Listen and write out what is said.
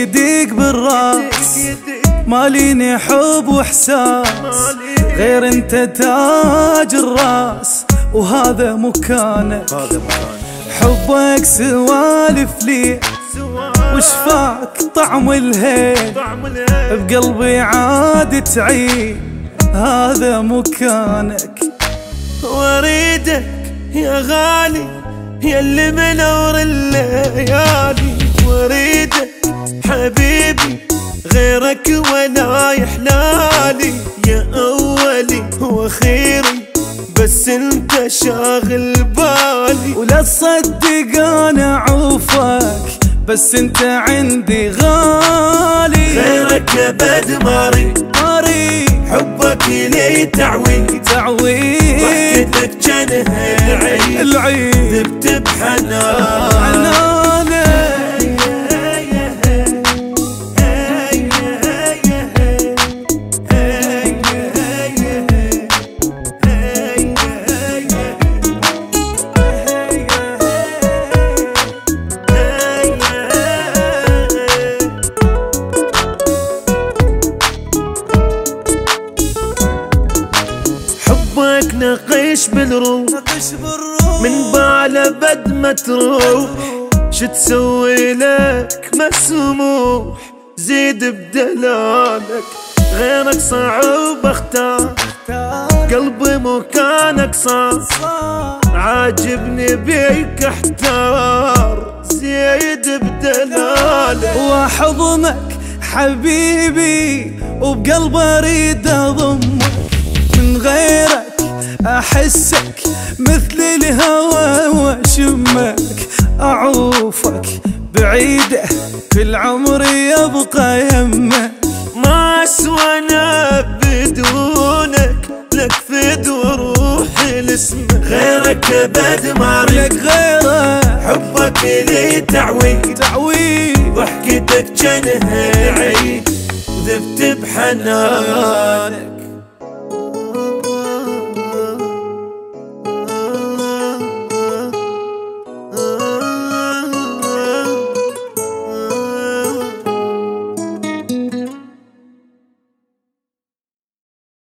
يديك بالراس، ماليني حب واحساس غير انت تاج الراس، وهذا مكانك. حبك سوالف لي وشفاك طعم الهيل، بقلبي عاد تعيد هذا مكانك. واريدك يا غالي يا اللي منور الليالي، واريدك حبيبي غيرك ولا يحلالي، يا أولي وأخيري بس انت شاغل بالي. ولا تصدق انا عوفك بس انت عندي غالي، غيرك ابد ماري حبك لي تعويد ضحكتك جنها العيد ذبت بحنان. حبك نقش بالروح من بعل بد ما تروح، شو تسوي لك مسموح زيد بدلالك. غيرك صعب اختار قلبي مكانك صار، عاجبني بيك احتار زيد بدلالك. واحضنك حبيبي وبقلبي اريد اضمك، من غيرك احسك مثل الهوى واشمك، اعوفك بعيده كل عمري يبقى يمك. ما اسوانا بدونك لك فد وروحي لاسمك، غيرك ابد ما لك غيرك حبك لي تعويد ضحكتك جنها عيد ذبت بحنان.